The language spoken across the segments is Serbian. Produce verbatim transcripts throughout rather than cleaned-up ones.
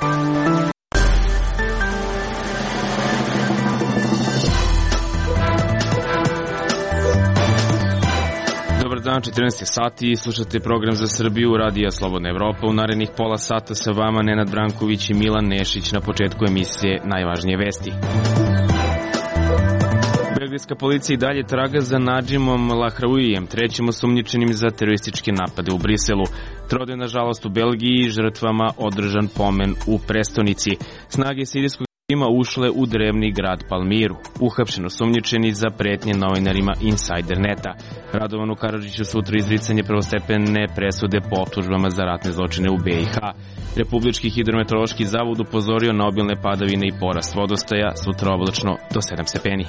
Dan, četrnaest sati i slušate program za Srbiju, Radija Slobodna Evropa. U narednih pola sata sa vama Nenad Branković i Milan Nešić. Na početku emisije najvažnije vesti. Belgijska policija i dalje traga za Nadžimom Lahraouijem, trećim osumnjičenim za terorističke napade u Briselu. Trode, nažalost, u Belgiji, žrtvama održan pomen u prestonici. Snage sirijskog ima ušle u drevni grad Palmiru. Uhapšen osumnjičeni za pretnje novinarima Insider Neta. Radovanu Karadžiću sutra izricanje prvostepene presude po optužbama za ratne zločine u B i H. Republički hidrometeorološki zavod upozorio na obilne padavine i porast vodostaja, sutra oblačno do sedam stepeni.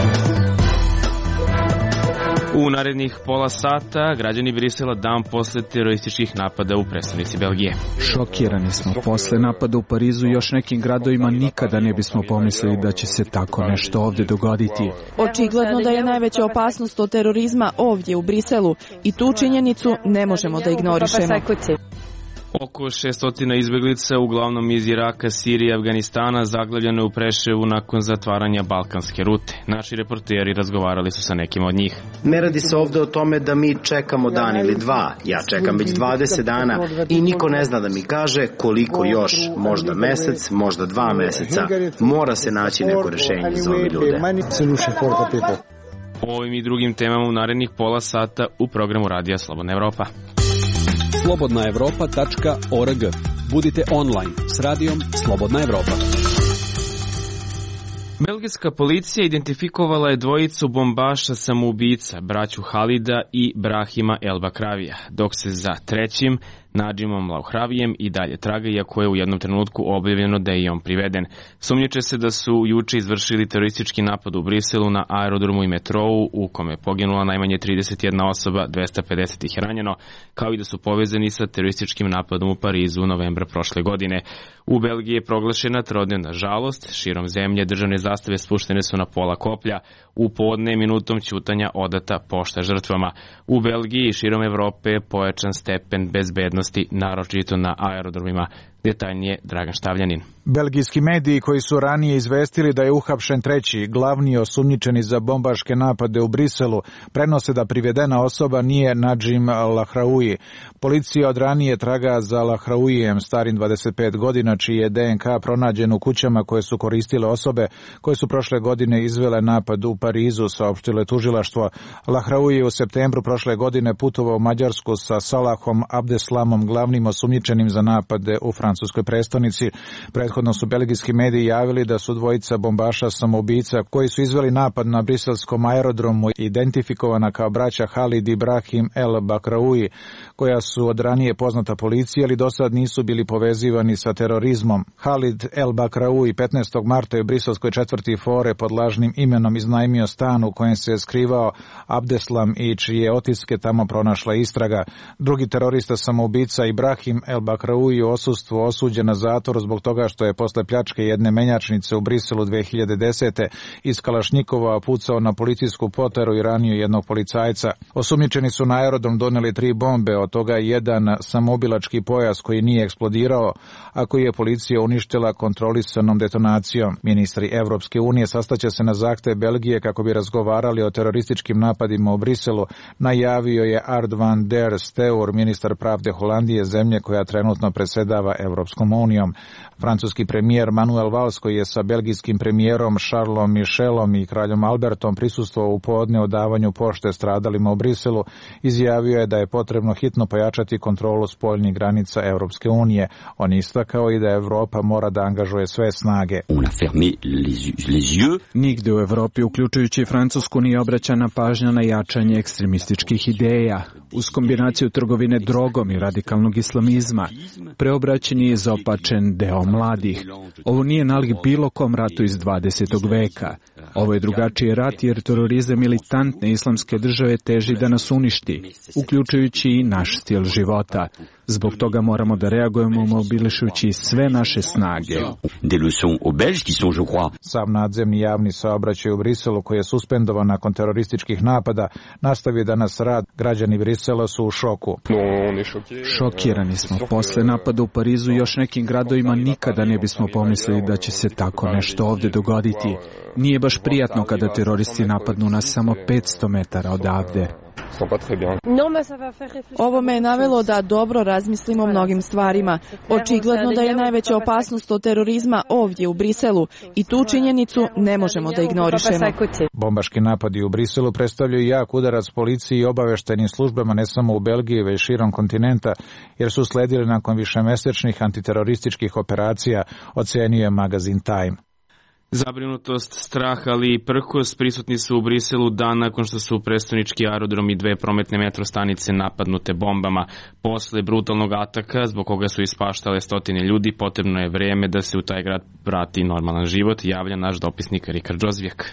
U narednih pola sata građani Brisela dan posle terorističkih napada u prestonici Belgije. Šokirani smo. Posle napada u Parizu i još nekim gradovima nikada ne bismo pomislili da će se tako nešto ovdje dogoditi. Očigledno da je najveća opasnost od terorizma ovdje u Briselu i tu činjenicu ne možemo da ignorišemo. Oko šestotina izbeglica, uglavnom iz Iraka, Sirije i Afganistana, zaglavljeno je u Preševu nakon zatvaranja balkanske rute. Naši reporteri razgovarali su sa nekim od njih. Ne radi se ovdje o tome da mi čekamo dan ili dva. Ja čekam već dvadeset dana i niko ne zna da mi kaže koliko još, možda mesec, možda dva meseca. Mora se naći neko rešenje za ove ljude. O ovim i drugim temama u narednih pola sata u programu Radija Slobodna Evropa. slobodna evropa tačka org. Budite online s radijom Slobodna Evropa. Belgijska policija identifikovala je dvojicu bombaša samoubica, braću Halida i Brahima El Bakravija, dok se za trećim, Nadžimom Lahraouijem, i dalje traga, iako je u jednom trenutku objavljeno da je i on priveden. Sumnjiče se da su juče izvršili teroristički napad u Briselu na aerodromu i metrou, u kome je poginula najmanje trideset jedna osoba, dvesta pedeset ih je ranjeno, kao i da su povezani sa terorističkim napadom u Parizu u novembra prošle godine. U Belgiji je proglašena trodnevna žalost, širom zemlje državne zastave spuštene su na pola koplja, u podne minutom ćutanja odata pošta žrtvama. U Belgiji i širom Evrope je pojačan stepen bezbednosti, naročito na aerodromima. Detaljnije Dragan Štavljanin. Belgijski mediji koji su ranije izvestili da je uhapšen treći, glavni osumnjičeni za bombaške napade u Briselu, prenose da privedena osoba nije Nadžim Lahraoui. Policija od ranije traga za Lahraouijem, starim dvadeset pet godina, čiji je D N K pronađen u kućama koje su koristile osobe koje su prošle godine izvele napad u Parizu, saopštilo je tužilaštvo. Lahraoui je u septembru prošle godine putovao u Mađarsku sa Salahom Abdeslamom, glavnim osumnjičenim za napade u francuskoj prestonici. Prethodno su belgijski mediji javili da su dvojica bombaša samoubica koji su izveli napad na briselskom aerodromu identifikovana kao braća Halid i Brahim El Bakravouji, koja su od ranije poznata policiji, ali do sad nisu bili povezivani sa terorizmom. Halid El Bakravouji petnaestog marta je u briselskoj četvrti Fore pod lažnim imenom iznajmio stan u kojem se je skrivao Abdeslam i čije otiske tamo pronašla istraga. Drugi terorista samoubica Ibrahim El Bakravouji u odsustvu osuđen na zatvor zbog toga što je posle pljačke jedne menjačnice u Briselu dve hiljade desete iz Kalašnjikova pucao na policijsku poteru i ranio jednog policajca. Osumnjičeni su na aerodrom doneli tri bombe, od toga jedan samoubilački pojas koji nije eksplodirao, a koji je policija uništila kontrolisanom detonacijom. Ministri Evropske unije sastaće se na zahtev Belgije kako bi razgovarali o terorističkim napadima u Briselu, najavio je Ard van der Steur, ministar pravde Holandije, zemlje koja trenutno predsjedava Evropskom unijom. Francuski premijer Manuel Valls, koji je sa belgijskim premijerom Charlesom Michelom i kraljom Albertom prisustvovao u podne o davanju pošte stradalima u Briselu, izjavio je da je potrebno hitno pojačati kontrolu spoljnih granica Evropske unije. On istakao i da Evropa mora da angažuje sve snage. Nigde u Evropi, uključujući Francusku, nije obraćana pažnja na jačanje ekstremističkih ideja. Uz kombinaciju trgovine drogom i radikalnog islamizma, preobraćen je izopačen deo mladih. Ovo nije nalik bilo kom ratu iz dvadesetog veka. Ovo je drugačiji rat jer terorizam militantne islamske države teži da nas uništi, uključujući i naš stil života. Zbog toga moramo da reagujemo mobilišujući sve naše snage. Sam nadzemni javni saobraćaj u Briselu, koji je suspendovan nakon terorističkih napada, nastavio danas rad. Građani Brisela su u šoku. Šokirani smo. Posle napada u Parizu i još nekim gradovima nikada ne bismo pomislili da će se tako nešto ovde dogoditi. Nije baš prijatno kada teroristi napadnu nas samo petsto metara odavde. Ovo me je navelo da dobro razmislimo o mnogim stvarima. Očigledno da je najveća opasnost od terorizma ovdje u Briselu i tu činjenicu ne možemo da ignorišemo. Bombaški napadi u Briselu predstavljaju jak udarac policiji i obaveštajnim službama ne samo u Belgiji, već širom kontinenta, jer su sledili nakon višemesečnih antiterorističkih operacija, ocenio je magazin Time. Zabrinutost, strah, ali i prkos prisutni su u Briselu dan nakon što su prestonički aerodrom i dve prometne metrostanice napadnute bombama. Posle brutalnog ataka, zbog koga su ispaštale stotine ljudi, potrebno je vreme da se u taj grad vrati normalan život, javlja naš dopisnik Rikard Džozvijak.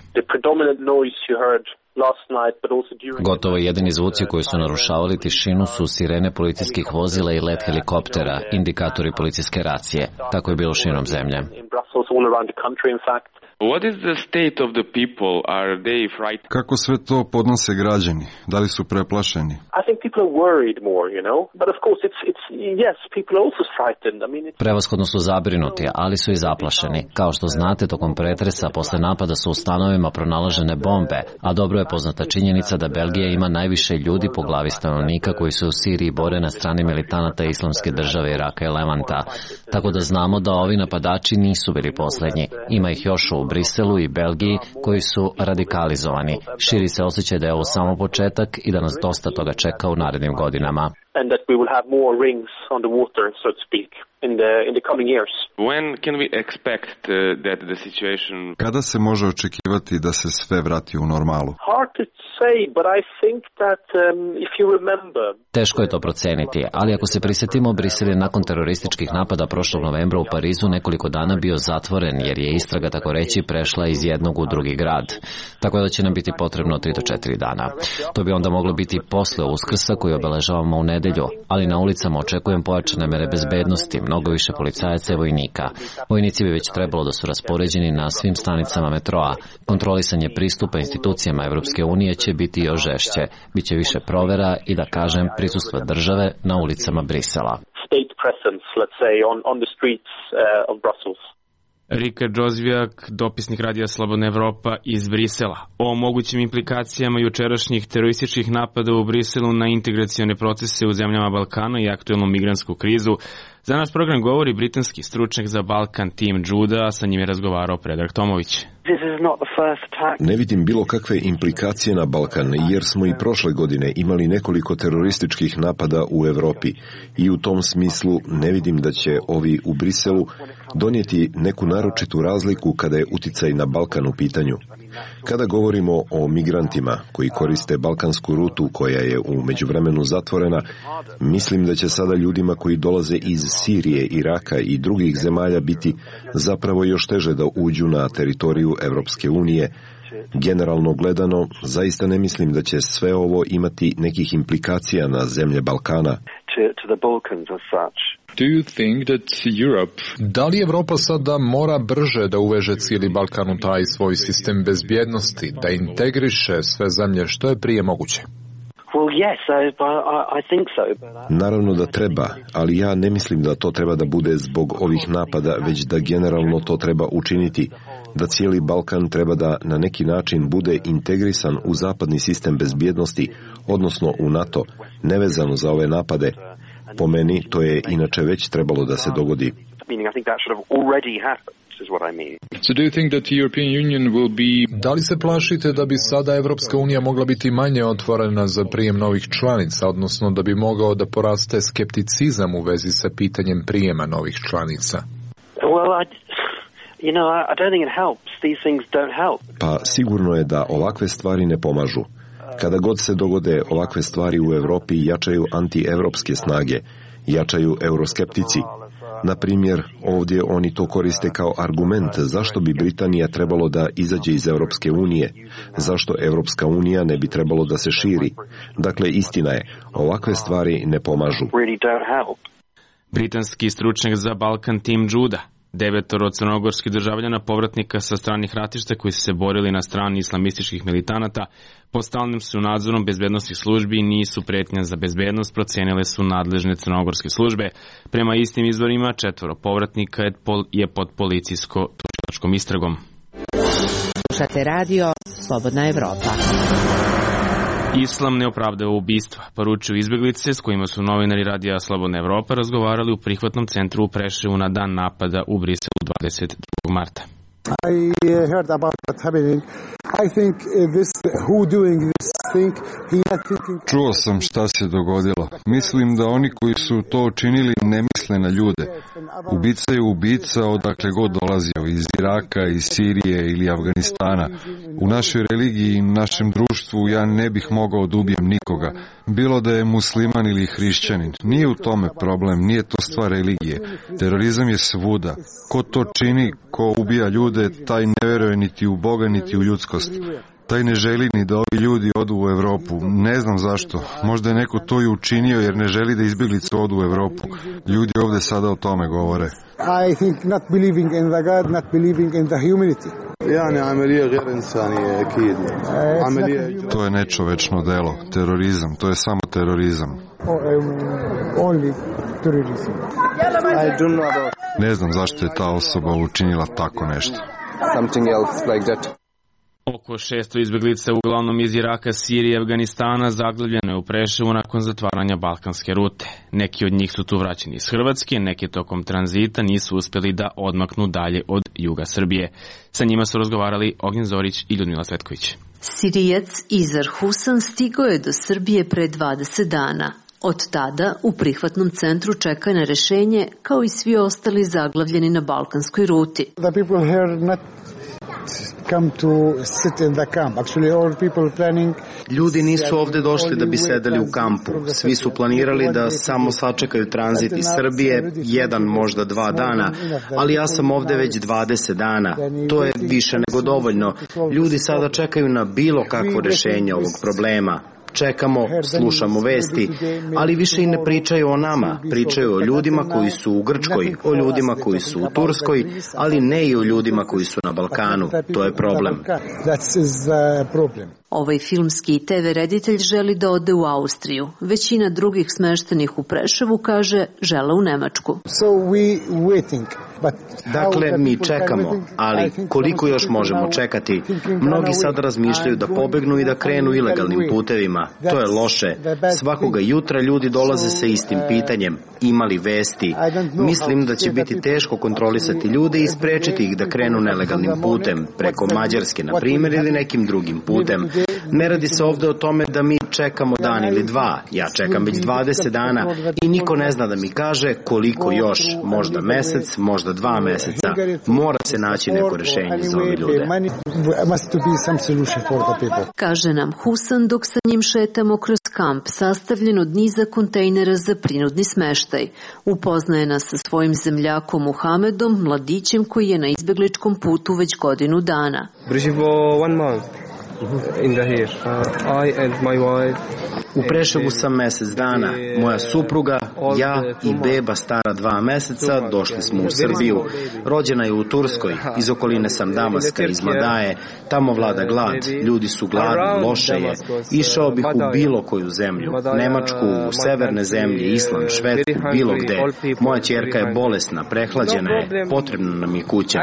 Gotovo jedini zvuci koji su narušavali tišinu su sirene policijskih vozila i let helikoptera, indikatori policijske racije. Tako je bilo širom zemlje. Kako sve to podnose građani? Da li su preplašeni? Prevashodno su zabrinuti, ali su i zaplašeni. Kao što znate, tokom pretresa posle napada su u stanovima pronalažene bombe, a dobro je poznata činjenica da Belgija ima najviše ljudi po glavi stanovnika koji se u Siriji bore na strani militanata Islamske države Iraka i Levanta. Tako da znamo da ovi napadači nisu bili poslednji. Ima ih još u Briselu i Belgiji koji su radikalizovani. Širi se osjećaj da je ovo samo početak i da nas dosta toga čeka u narednim godinama. And that we will have more rings on the water, so to speak, in the in the coming years. When can we expect uh, that the situation? Kada se može očekivati da se sve vrati u normalu? Hard to say, but I think that um, if you remember. Teško je to proceniti, ali ako se prisjetimo, Brisel je nakon terorističkih napada prošlog novembra u Parizu nekoliko dana bio zatvoren jer je istraga, tako reći, prešla iz jednog u drugi grad. Tako da će nam biti potrebno tri do četiri dana. To bi onda moglo biti posle Uskrsa koji obeležavamo u nedelju, ali na ulicama očekujem pojačane mere bezbednosti, mnogo više policajaca i vojnika. Vojnici bi već trebalo da su raspoređeni na svim stanicama metroa. Kontrolisanje pristupa institucijama Evropske unije će biti još žešće. Biće više provera i, da kažem, prisustva države na ulicama Brisela. State presence, let's say, on, on the streets uh, of Brussels. Rikard Džozvijak, dopisnik Radija Slobodna Evropa iz Brisela. O mogućim implikacijama jučerašnjih terorističkih napada u Briselu na integracione procese u zemljama Balkana i aktuelnu migrantsku krizu. Za naš program govori britanski stručnjak za Balkan Tim Juda, a sa njim je razgovarao Predrag Tomović. Ne vidim bilo kakve implikacije na Balkan, jer smo i prošle godine imali nekoliko terorističkih napada u Evropi i u tom smislu ne vidim da će ovi u Briselu donijeti neku naročitu razliku kada je uticaj na Balkan u pitanju. Kada govorimo o migrantima koji koriste balkansku rutu koja je u međuvremenu zatvorena, mislim da će sada ljudima koji dolaze iz Sirije, Iraka i drugih zemalja biti zapravo još teže da uđu na teritoriju Evropske unije. Generalno gledano, zaista ne mislim da će sve ovo imati nekih implikacija na zemlje Balkana. Do you think that Europe... Da li Evropa sada mora brže da uveže cijeli Balkan u taj svoj sistem bezbjednosti, da integriše sve zemlje što je prije moguće? Well, yes, I, I think so. Naravno da treba, ali ja ne mislim da to treba da bude zbog ovih napada, već da generalno to treba učiniti, da cijeli Balkan treba da na neki način bude integrisan u zapadni sistem bezbjednosti, odnosno u NATO, nevezano za ove napade. Po meni, to je inače već trebalo da se dogodi. So do you think that the European Union will be... Da li se plašite da bi sada Evropska unija mogla biti manje otvorena za prijem novih članica, odnosno da bi mogao da poraste skepticizam u vezi sa pitanjem prijema novih članica? Well, I, you know, I don't think it helps. These things don't help. Pa sigurno je da ovakve stvari ne pomažu. Kada god se dogode ovakve stvari u Evropi, jačaju antievropske snage, jačaju euroskeptici. Na primjer, ovdje oni to koriste kao argument zašto bi Britanija trebalo da izađe iz Europske unije, zašto Europska unija ne bi trebalo da se širi. Dakle, istina je, ovakve stvari ne pomažu. Britanski stručnjak za Balkan Tim Juda, devetoro crnogorskih državljana povratnika sa stranih ratišta koji su se borili na strani islamističkih militanata, pod stalnim su nadzorom bezbednosnih službi i nisu pretnja za bezbednost, procenile su nadležne crnogorske službe. Prema istim izvorima, četvoro povratnika je pod policijsko-tužilačkom istragom. Slušate radio Slobodna Evropa. Islam ne opravdava ubistva, poručuju izbeglice s kojima su novinari radija Slobodna Evropa razgovarali u prihvatnom centru u Preševu na dan napada u Briselu dvadeset drugog marta. I heard about what's happening. I think this who doing this thing he not thinking. Čuo sam šta se dogodilo. Mislim da oni koji su to učinili ne misle na ljude. Ubica je ubica odakle god dolazio, iz Iraka, iz Sirije ili Afganistana. U našoj religiji i našem društvu ja ne bih mogao da ubijem nikoga. Bilo da je musliman ili hrišćanin. Nije u tome problem, nije to stvar religije. Terorizam je svuda. Ko to čini, ko ubija ljude, taj ne veruje niti u Boga, niti u ljudskost. Taj ne želi ni da ovi ljudi odu u Evropu. Ne znam zašto. Možda je neko to i učinio jer ne želi da izbjeglice odu u Evropu. Ljudi ovde sada o tome govore. I think not believing in the God, not believing in the humanity. To je nečovečno delo. Terorizam. To je samo terorizam. Only terrorism. Ne znam zašto je ta osoba učinila tako nešto. Something else like that. Oko šesto izbjeglica, uglavnom iz Iraka, Sirije i Afganistana, zaglavljeno je u Preševu nakon zatvaranja balkanske rute. Neki od njih su tu vraćeni iz Hrvatske, neki tokom tranzita nisu uspjeli da odmaknu dalje od juga Srbije. Sa njima su razgovarali Ognjen Zorić i Ljudmila Svetković. Sirijac Izar Husan stigao je do Srbije pre dvadeset dana. Od tada u prihvatnom centru čeka na rešenje kao i svi ostali zaglavljeni na balkanskoj ruti. The people here not come to sit in the camp. Actually, all people planning. Ljudi nisu ovde došli da bi sedeli u kampu. Svi su planirali da samo sačekaju tranzit iz Srbije, jedan, možda dva dana, ali ja sam ovde već dvadeset dana. To je više nego dovoljno. Ljudi sada čekaju na bilo kakvo rešenje ovog problema. Čekamo, slušamo vesti, ali više i ne pričaju o nama. Pričaju o ljudima koji su u Grčkoj, o ljudima koji su u Turskoj, ali ne i o ljudima koji su na Balkanu. To je problem. Ovaj filmski i te ve reditelj želi da ode u Austriju. Većina drugih smeštenih u Preševu, kaže, žele u Nemačku. Dakle, mi čekamo, ali koliko još možemo čekati? Mnogi sad razmišljaju da pobegnu i da krenu ilegalnim putevima. To je loše. Svakoga jutra ljudi dolaze sa istim pitanjem. Imali vesti. Mislim da će biti teško kontrolisati ljude i sprečiti ih da krenu nelegalnim putem, preko Mađarske, na primjer, ili nekim drugim putem. Ne radi se ovde o tome da mi čekamo dan ili dva. Ja čekam već dvadeset dana i niko ne zna da mi kaže koliko još, možda mesec, možda dva meseca. Mora se naći neko rešenje za ove ljude. Kaže nam Husan dok sa njim šetamo kroz kamp sastavljen od niza kontejnera za prinudni smeštaj. Upoznaje nas sa svojim zemljakom Muhamedom, mladićem koji je na izbegličkom putu već godinu dana. In the here. Uh, I and my wife. U Preševu sam mesec dana. Moja supruga, ja i beba stara dva meseca došli smo u Srbiju. Rođena je u Turskoj, iz okoline sam Damaska, iz Madaje. Tamo vlada glad, ljudi su gladni, loše je. Išao bih u bilo koju zemlju. Nemačku, u severne zemlje, Island, Švedsku, bilo gde. Moja ćerka je bolesna, prehlađena je, potrebna nam je kuća.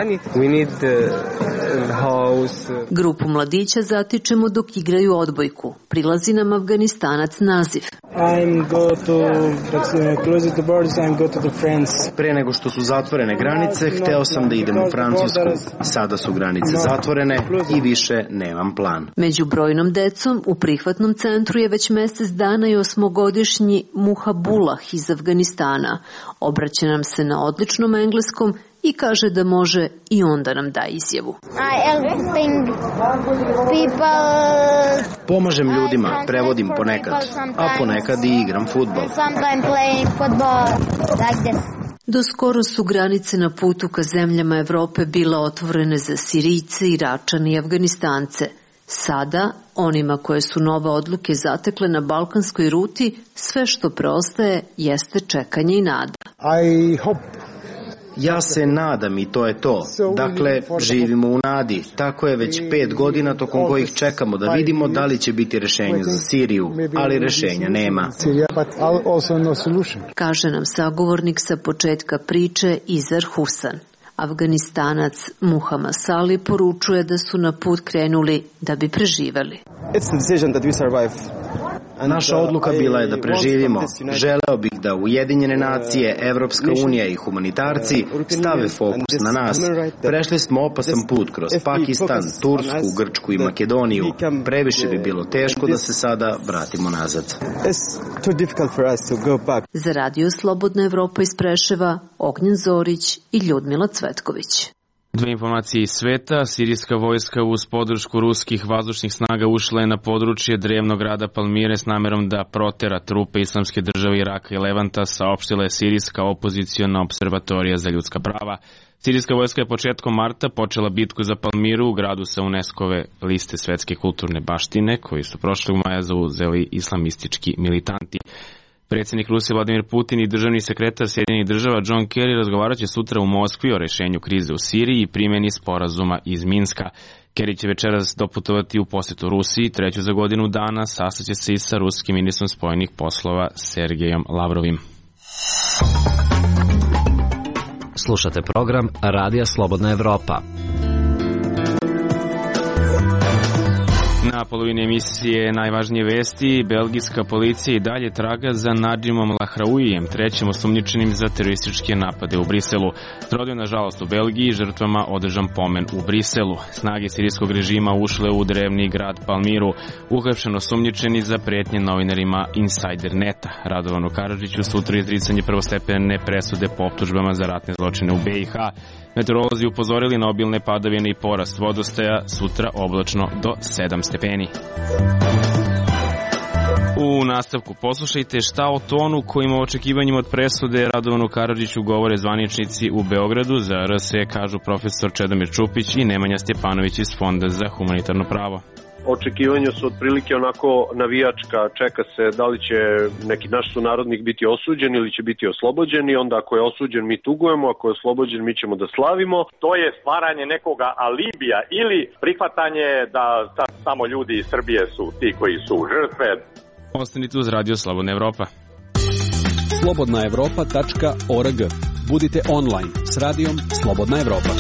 Grupu mladića zatičemo dok igraju odbojku. Prilazi nam Afganistanac Naziv. Pre nego što su zatvorene granice, hteo sam da idem u Francusku. Sada su granice zatvorene i više nemam plan. Među brojnom decom u prihvatnom centru je već mesec dana i osmogodišnji Muhabullah iz Afganistana. Obraća nam se na odličnom engleskom i kaže da može i onda nam da izjavu. Pomažem ljudima, prevodim ponekad, a ponekad i igram fudbal. Do skoro su granice na putu ka zemljama Evrope bile otvorene za Sirijce, Iračane i Afganistance. Sada, onima koje su nove odluke zatekle na balkanskoj ruti, sve što preostaje jeste čekanje i nada. I hope Ja se nadam i to je to. Dakle, živimo u nadi. Tako je već pet godina tokom kojih čekamo da vidimo da li će biti rešenje za Siriju, ali rešenja nema. Kaže nam sagovornik sa početka priče Izar Husan. Afganistanac Muhammad Sali poručuje da su na put krenuli da bi preživeli. Naša odluka bila je da preživimo. Želeo bih da Ujedinjene nacije, Evropska unija i humanitarci stave fokus na nas. Prešli smo opasan put kroz Pakistan, Tursku, Grčku i Makedoniju. Previše bi bilo teško da se sada vratimo nazad. Za Radio Slobodna Evropa iz Preševa, Ognjen Zorić i Ljudmila Cvetković. Dve informacije iz sveta. Sirijska vojska uz podršku ruskih vazdušnih snaga ušla je na područje drevnog grada Palmire s namerom da protera trupe Islamske države Iraka i Levanta, saopštila je Sirijska opoziciona observatorija za ljudska prava. Sirijska vojska je početkom marta počela bitku za Palmiru u gradu sa UNESCO-ve liste svetske kulturne baštine, koji su prošlog maja zauzeli islamistički militanti. Predsjednik Rusije Vladimir Putin i državni sekretar Sjedinjenih država John Kerry razgovarat će sutra u Moskvi o rešenju krize u Siriji i primjeni sporazuma iz Minska. Kerry će večeras doputovati u posjetu Rusiji, treću za godinu dana, sastaće se i sa ruskim ministrom spojenih poslova Sergejom Lavrovim. Slušate program Radija Slobodna Evropa. Na polovini emisije najvažnije vesti, belgijska policija i dalje traga za Nadžimom Lahraouijem, trećim osumnjičenim za terorističke napade u Briselu. Rodio nažalost u Belgiji, žrtvama održan pomen u Briselu. Snage sirijskog režima ušle u drevni grad Palmiru, uhapšen osumnjičeni za pretnje novinarima Insider Neta. Radovanu Karadžiću sutra izricanje prvostepene presude po optužbama za ratne zločine u B i H. Meteorolozi upozorili na obilne padavine i porast vodostaja, sutra oblačno do sedam stepeni. U nastavku poslušajte šta o tonu kojima o očekivanjima od presude Radovanu Karadžiću govore zvaničnici u Beogradu. Za R S E kažu profesor Čedomir Čupić i Nemanja Stjepanović iz Fonda za humanitarno pravo. Očekivanja su otprilike onako navijačka, čeka se da li će neki naš sunarodnik biti osuđen ili će biti oslobođen i onda ako je osuđen mi tugujemo, ako je oslobođen mi ćemo da slavimo. To je stvaranje nekoga alibija ili prihvatanje da samo ljudi iz Srbije su ti koji su žrtve. Ostanite uz Radio Slobodna Evropa. slobodna evropa tačka org. Budite online s radijom Slobodna Evropa.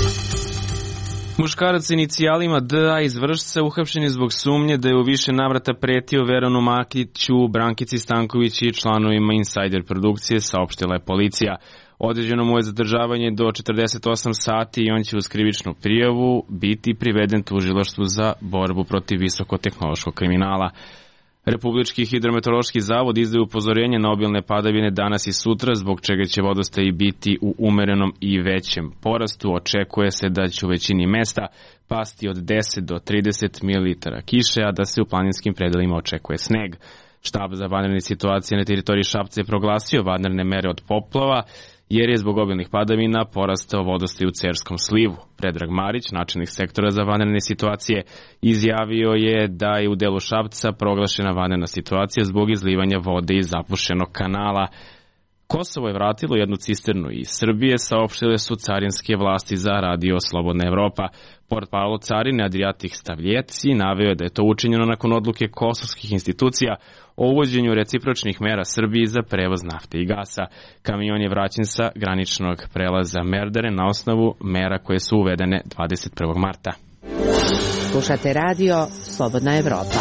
Muškarac s inicijalima D A iz Vršca uhapšen je zbog sumnje da je u više navrata pretio Veronu Makiću, Brankici Stanković i članovima Insider produkcije, saopštila je policija. Određeno mu je zadržavanje do četrdeset osam sati i on će uz krivičnu prijavu biti priveden tužilaštvu za borbu protiv visokotehnološkog kriminala. Republički hidrometeorološki zavod izdaje upozorenje na obilne padavine danas i sutra, zbog čega će vodostaji biti u umerenom i većem porastu. Očekuje se da će u većini mesta pasti od deset do trideset mililitara kiše, a da se u planinskim predelima očekuje sneg. Štab za vanredne situacije na teritoriji Šapca je proglasio vanredne mere od poplava, jer je zbog obilnih padavina porastao vodostaj u Cerskom slivu. Predrag Marić, načelnik sektora za vanredne situacije, izjavio je da je u delu Šapca proglašena vanredna situacija zbog izlivanja vode iz zapušenog kanala. Kosovo je vratilo jednu cisternu iz Srbije, saopštile su carinske vlasti za Radio Slobodna Evropa. Portparol carine Adriatik Stavljeci naveo da je to učinjeno nakon odluke kosovskih institucija o uvođenju recipročnih mera Srbiji za prevoz nafte i gasa. Kamion je vraćen sa graničnog prelaza Merdare na osnovu mera koje su uvedene dvadeset prvog marta. Slušate Radio Slobodna Evropa.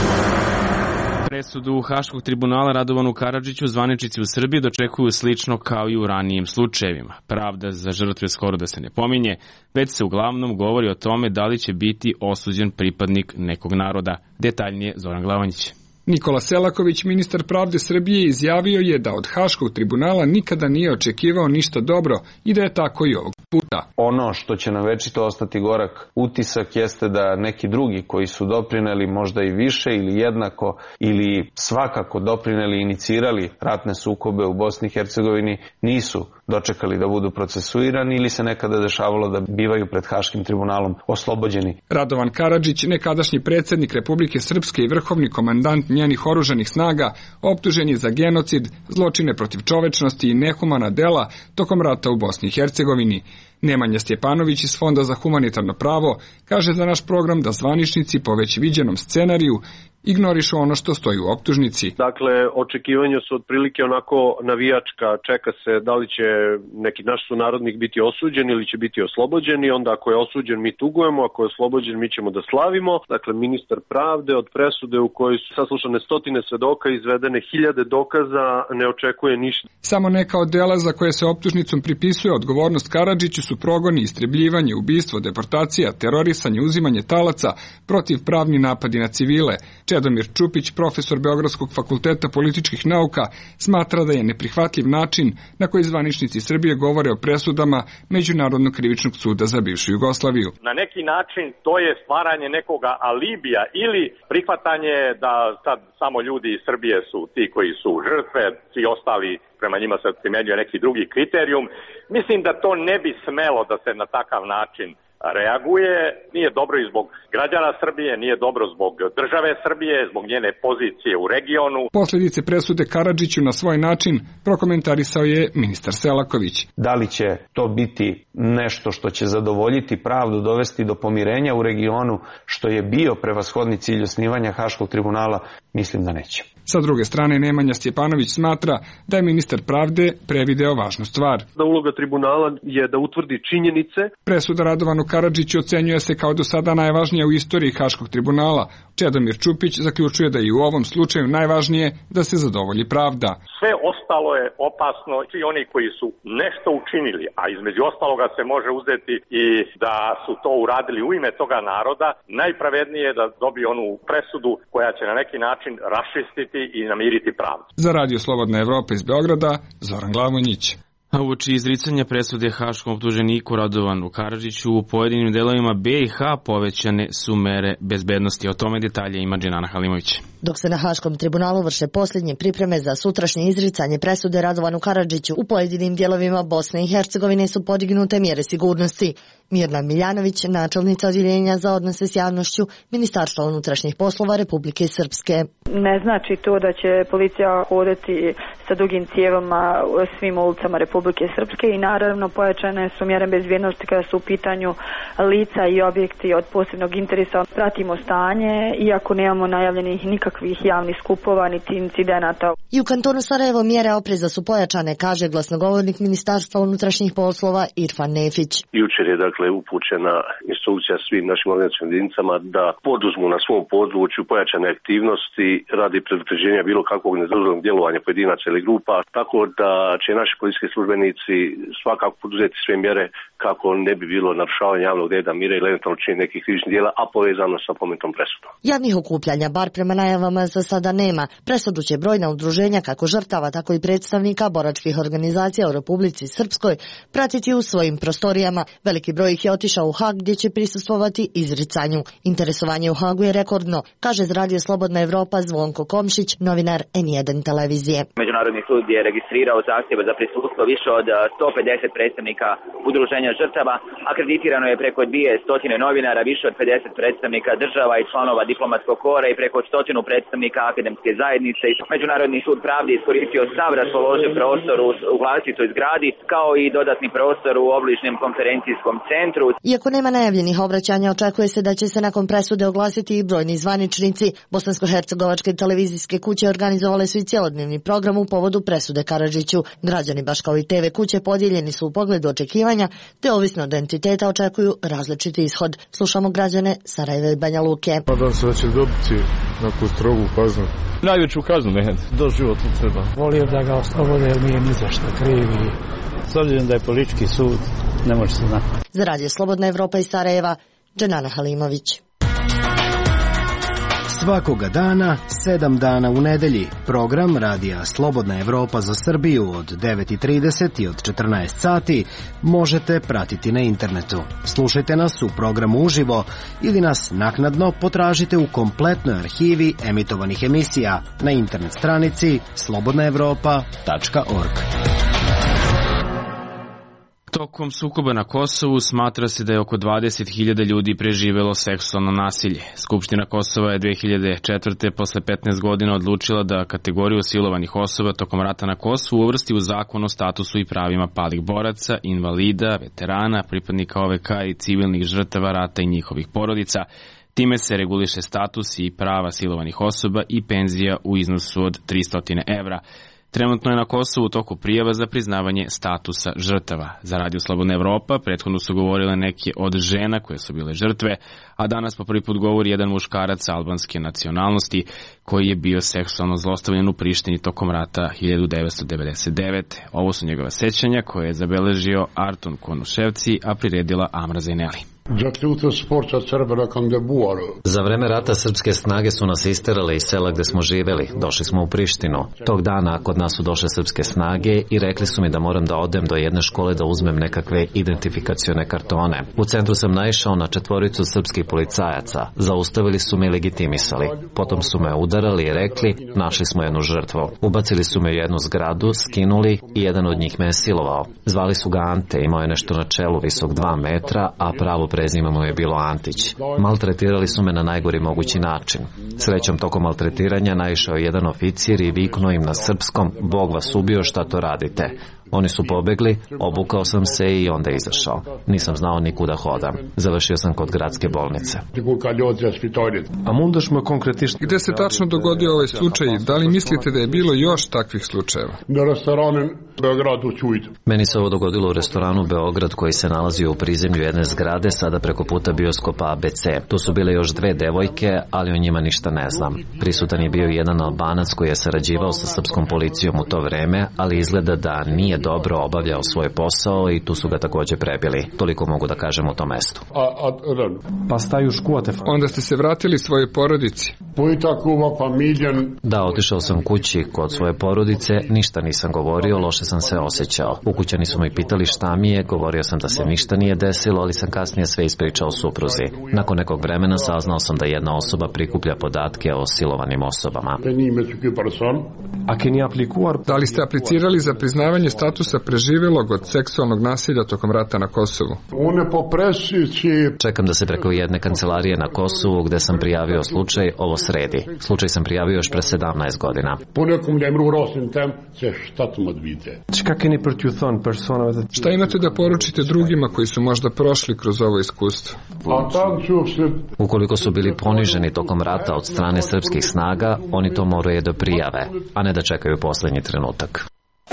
Presudu Haškog tribunala Radovanu Karadžiću zvaničnici u Srbiji dočekuju slično kao i u ranijim slučajevima. Pravda za žrtve skoro da se ne pominje, već se uglavnom govori o tome da li će biti osuđen pripadnik nekog naroda. Detaljnije Zoran Glavanić. Nikola Selaković, ministar pravde Srbije, izjavio je da od Haškog tribunala nikada nije očekivao ništa dobro i da je tako i ovog puta. Ono što će nam večito ostati gorak utisak jeste da neki drugi koji su doprineli možda i više ili jednako ili svakako doprineli, inicirali ratne sukobe u Bosni i Hercegovini nisu dočekali da budu procesuirani ili se nekada dešavalo da bivaju pred Haškim tribunalom oslobođeni. Radovan Karadžić, nekadašnji predsjednik Republike Srpske i vrhovni komandant njenih oružanih snaga, optužen je za genocid, zločine protiv čovečnosti i nehumana dela tokom rata u Bosni i Hercegovini. Nemanja Stjepanović iz Fonda za humanitarno pravo kaže za naš program da zvaničnici po već viđenom scenariju ignorišu ono što stoji u optužnici. Dakle, očekivanja su otprilike onako navijačka, čeka se da li će neki naš sunarodnik biti osuđen ili će biti oslobođen i onda ako je osuđen mi tugujemo, ako je oslobođen mi ćemo da slavimo. Dakle, ministar pravde od presude u kojoj su saslušane stotine svedoka, izvedene hiljade dokaza, ne očekuje ništa. Samo neka od dela za koje se optužnicom pripisuje odgovornost Karadžiću su progoni, istrebljivanje, ubistvo, deportacija, terorisanje, uzimanje talaca, protivpravni napadi na civile. Čedomir Čupić, profesor Beogradskog fakulteta političkih nauka, smatra da je neprihvatljiv način na koji zvaničnici Srbije govore o presudama Međunarodnog krivičnog suda za bivšu Jugoslaviju. Na neki način to je stvaranje nekoga alibija ili prihvatanje da sad samo ljudi iz Srbije su ti koji su žrtve, svi ostali prema njima se primenjuje neki drugi kriterijum. Mislim da to ne bi smelo da se na takav način reaguje, nije dobro i zbog građana Srbije, nije dobro zbog države Srbije, zbog njene pozicije u regionu. Posljedice presude Karadžiću na svoj način prokomentarisao je ministar Selaković. Da li će to biti nešto što će zadovoljiti pravdu, dovesti do pomirenja u regionu, što je bio prevashodni cilj osnivanja Haškog tribunala, mislim da neće. Sa druge strane, Nemanja Stjepanović smatra da je ministar pravde prevideo važnu stvar. Da uloga tribunala je da utvrdi činjenice. Presuda Radovanu Karadžiću ocenjuje se kao do sada najvažnija u istoriji Haškog tribunala. Čedomir Čupić zaključuje da je i u ovom slučaju najvažnije da se zadovolji pravda. Sve ostalo je opasno, svi oni koji su nešto učinili, a između ostaloga se može uzeti i da su to uradili u ime toga naroda, najpravednije je da dobiju onu presudu koja će na neki način raščistiti i namiriti pravdu. Za Radio Slobodna Evropa iz Beograda, Zoran Glavonjić. A uoči izricanja presude haškom optuženiku Radovanu Karadžiću u pojedinim delovima B i H povećane su mere bezbednosti. O tome detalje ima Dženana Halimović. Dok se na Haškom tribunalu vrše posljednje pripreme za sutrašnje izricanje presude Radovanu Karadžiću, u pojedinim dijelovima Bosne i Hercegovine su podignute mjere sigurnosti. Mirna Miljanović, načelnica odjeljenja za odnose s javnošću Ministarstva unutrašnjih poslova Republike Srpske. Ne znači to da će policija hodati sa dugim cijevama svim ulicama Republike Srpske i naravno pojačane su mjere bezbjednosti kada su u pitanju lica i objekti od posebnog interesa. Pratimo stanje, iako nemamo najavljenih nikakvih javnih skupova niti incidenata. I u kantonu Sarajevo mjere opreza su pojačane, kaže glasnogovornik Ministarstva unutrašnjih poslova Irfan Nefić. Jučer je dakle upućena instrukcija svim našim organizacijskim jedinicama da poduzmu na svom području pojačane aktivnosti radi predupređenja bilo kakvog nedozvoljenog djelovanja pojedinaca ili grupa, tako da će naši policijski službenici svakako poduzeti sve mjere kako ne bi bilo narušavanja javnog reda, mira ili eventualno činjenja nekih krivičnih djela, a povezano sa pomenutom presudom. Javnih okupljanja, bar prema najavama, za sada nema. Presudu će brojna udruženja kako žrtava, tako i predstavnika boračkih organizacija u Republici Srpskoj pratiti u svojim prostorijama. Veliki broj ih je otišao u Hag gdje će prisustvovati izricanju. Interesovanje u Hagu je rekordno, kaže za Radio Slobodna Evropa Zvonko Komšić, novinar N jedan televizije. Međunarodni sud je registrirao zahtjeve za prisustvo više od sto pedeset predstavnika udruženja žrtava, akreditirano je preko dvije stotine novinara, više od pedeset predstavnika država i članova diplomatskog kora i preko stotinu predstavnika akademske zajednice. Međunarodni sud pravde iskoristio sav raspoloživ prostor u vlastitoj zgradi, kao i dodatni prostor u obližnjem konferencijskom centru. Iako nema najavljenih obraćanja, očekuje se da će se nakon presude oglasiti i brojni zvaničnici. Bosansko-hercegovačke televizijske kuće organizovale su i cjelodnevni program u povodu presude Karadžiću. Građani, baš kao i T V kuće, podijeljeni su u pogledu očekivanja, te ovisno od entiteta očekuju različiti ishod. Slušamo građane Sarajeva i Banja Luke. Nadam se da će dobiti neku strogu kaznu. Najveću kaznu, ne, doživotno treba. Volio da ga oslobode jer nije ni za što kriv. S obzirom da je politički sud, ne može se znati. Za Radio Slobodna Evropa iz Sarajeva, Dženana Halimović. Svakoga dana, sedam dana u nedelji, program Radija Slobodna Evropa za Srbiju od devet i trideset i od četrnaest sati možete pratiti na internetu. Slušajte nas u programu uživo ili nas naknadno potražite u kompletnoj arhivi emitovanih emisija na internet stranici slobodna evropa tačka org. Tokom sukoba na Kosovu smatra se da je oko dvadeset hiljada ljudi preživelo seksualno nasilje. Skupština Kosova je dve hiljade četvrte posle petnaest godina odlučila da kategoriju silovanih osoba tokom rata na Kosovu uvrsti u zakon o statusu i pravima palih boraca, invalida, veterana, pripadnika O V K i civilnih žrtava rata i njihovih porodica. Time se reguliše status i prava silovanih osoba i penzija u iznosu od tristo evra. Trenutno je na Kosovu u toku prijava za priznavanje statusa žrtava. Za Radio Slobodna Evropa prethodno su govorile neke od žena koje su bile žrtve, a danas po prvi put govori jedan muškarac albanske nacionalnosti koji je bio seksualno zlostavljen u Prištini tokom rata hiljadu devetsto devedeset devete. Ovo su njegova sećanja koje je zabeležio Arton Konuševci, a priredila Amra Zajneli. Za vreme rata srpske snage su nas isterali iz sela gde smo živeli. Došli smo u Prištinu. Tog dana kod nas su došle srpske snage i rekli su mi da moram da odem do jedne škole da uzmem nekakve identifikacione kartone. U centru sam naišao na četvoricu srpskih policajaca. Zaustavili su me i legitimisali. Potom su me udarali i rekli, našli smo jednu žrtvu. Ubacili su me u jednu zgradu, skinuli i jedan od njih me je silovao. Zvali su ga Ante, imao je nešto na čelu visok dva metra, a pravo prezime mu je bilo Antić. Maltretirali su me na najgori mogući način. Srećom, tokom maltretiranja naišao je jedan oficir i viknuo im na srpskom, Bog vas ubio, šta to radite? Oni su pobegli, obukao sam se i onda izašao. Nisam znao nikuda hodam. Završio sam kod gradske bolnice. Gde se tačno dogodio ovaj slučaj? Da li mislite da je bilo još takvih slučajeva? Meni se ovo dogodilo u restoranu Beograd koji se nalazio u prizemlju jedne zgrade, sada preko puta bioskopa A B C. Tu su bile još dve devojke, ali o njima ništa ne znam. Prisutan je bio jedan Albanac koji je sarađivao sa srpskom policijom u to vreme, ali izgleda da nije dobro obavljao svoj posao i tu su ga takođe prebili. Toliko mogu da kažem u tom mestu. Onda ste se vratili svojoj porodici? Da, otišao sam kući kod svoje porodice, ništa nisam govorio, loše sam se osjećao. Ukućani su me pitali šta mi je, govorio sam da se ništa nije desilo, ali sam kasnije sve ispričao supruzi. Nakon nekog vremena saznao sam da jedna osoba prikuplja podatke o silovanim osobama. Da li ste aplicirali za priznavanje statusa preživelog od seksualnog nasilja tokom rata na Kosovu? Čekam da se preko jedne kancelarije na Kosovu gde sam prijavio slučaj ovo sredi. Slučaj sam prijavio još pre sedamnaest godina. Šta imate da poručite drugima koji su možda prošli kroz ovo iskustvo? Ukoliko su bili poniženi tokom rata od strane srpskih snaga, oni to moraju da prijave, a ne da čekaju poslednji trenutak.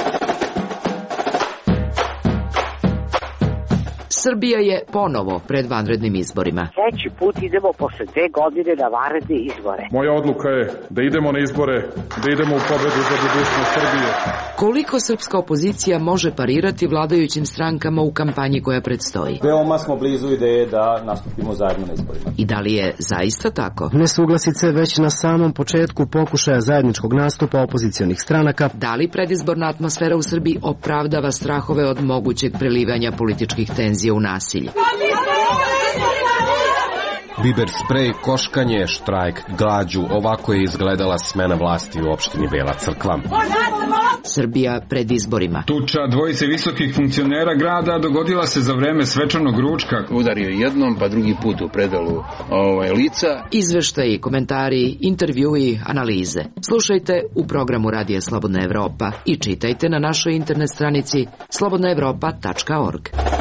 Srbija je ponovo pred vanrednim izborima. Treći put idemo posle dve godine na vanredne izbore. Moja odluka je da idemo na izbore, da idemo u pobedu za budućnost Srbije. Koliko srpska opozicija može parirati vladajućim strankama u kampanji koja predstoji? Veoma smo blizu ideje da nastupimo zajedno na izborima. I da li je zaista tako? Nesuglasice već na samom početku pokušaja zajedničkog nastupa opozicionih stranaka. Da li predizborna atmosfera u Srbiji opravdava strahove od mogućeg prelivanja političkih tenzija u nasilje? Biber sprej, koškanje, štrajk, glađu, ovako je izgledala smena vlasti u opštini Bela Crkva. Srbija pred izborima. Tuča dvojice visokih funkcionera grada dogodila se za vreme svečanog ručka. Udario jednom, pa drugi put u predalu ovaj, lica. Izveštaji, komentari, intervjui, analize. Slušajte u programu Radija Slobodna Evropa i čitajte na našoj internet stranici slobodna evropa tačka org.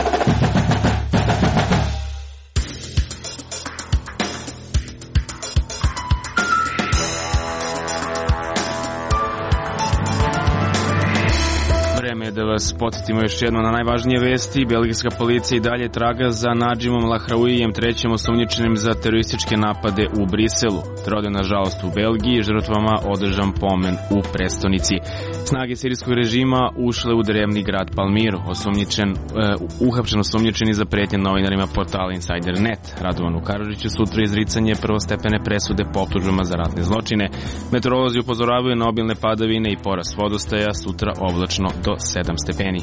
Da vas podsjetimo još jedno na najvažnije vesti. Belgijska policija i dalje traga za Nadžimom Lahraouijem, trećim osumnjičenim za terorističke napade u Briselu. Trode nažalost u Belgiji, žrtvama održan pomen u prestonici. Snage sirijskog režima ušle u drevni grad Palmiru. Osumnjičen, uh, uhapšen osumnjičeni za pretnje novinarima portala Insider punkt net. Radovanu Karadžiću sutra izricanje prvostepene presude po optužbama za ratne zločine. Meteorolozi upozoravaju na obilne padavine i porast vodostaja, sutra oblačno do sedam stepeni.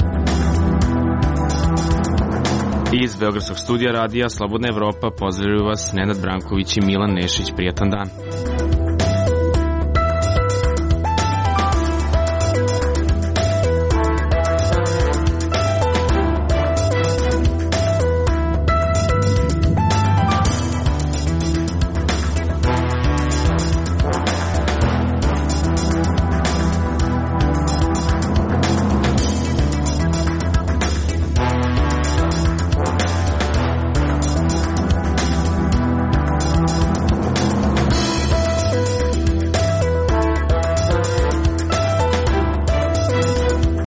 Iz Beogradskog studija radija Slobodna Evropa pozdravljaju vas Nenad Branković i Milan Nešić. Prijatan dan.